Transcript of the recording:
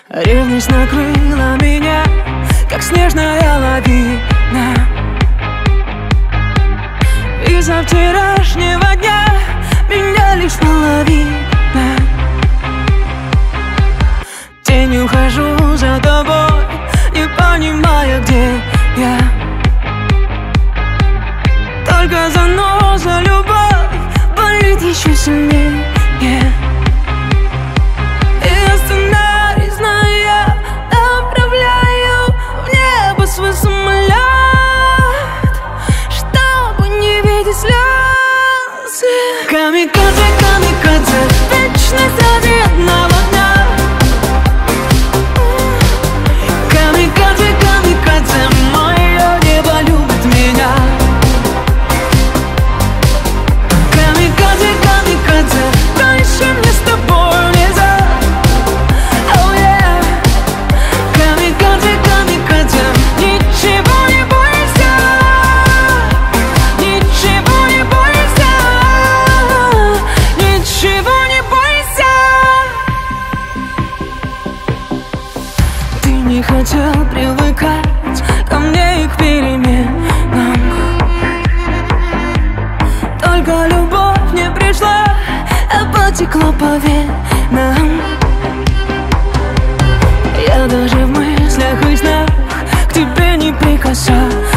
Ревность накрыла меня, как снежная лавина. Из-за вчерашнего дня меня лишь половина. Тенью хожу за тобой, не понимая, где я. Только заноза любовь болит еще сильнее. И сценарий знаю я, направляю в небо свой самолет, чтобы не видеть слезы. Камикадзе, камикадзе, вечность ради одного дня. Камикадзе, камикадзе, мое небо любит меня. Камикадзе, камикадзе, раньше мне с тобой нельзя. Oh yeah. Камикадзе, камикадзе, ничего не бойся, ничего не бойся, ничего не бойся. Ты не хотел привыкать ко мне и к переменам. Только любовь не пришла, а потекла по венам. Я даже в мыслях и снах к тебе не прикасаюсь.